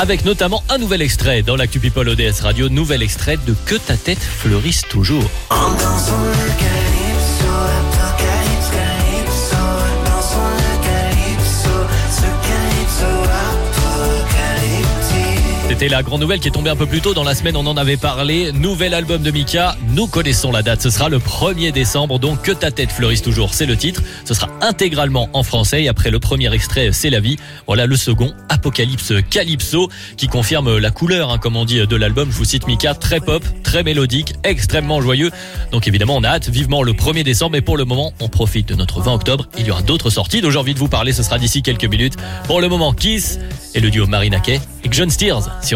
avec notamment un nouvel extrait dans l'Actu People ODS Radio, nouvel extrait de Que ta tête fleurisse toujours. C'était la grande nouvelle qui est tombée un peu plus tôt dans la semaine, on en avait parlé. Nouvel album de Mika, nous connaissons la date, ce sera le 1er décembre, donc Que ta tête fleurisse toujours, c'est le titre. Ce sera intégralement en français et après le premier extrait, C'est la vie. Voilà le second, Apocalypse Calypso, qui confirme la couleur, comme on dit, de l'album. Je vous cite Mika, très pop, très mélodique, extrêmement joyeux. Donc évidemment, on a hâte vivement le 1er décembre, mais pour le moment, on profite de notre 20 octobre. Il y aura d'autres sorties dont j'ai envie de vous parler, ce sera d'ici quelques minutes. Pour le moment, Kiss et le duo Marina Kaye et John Steers.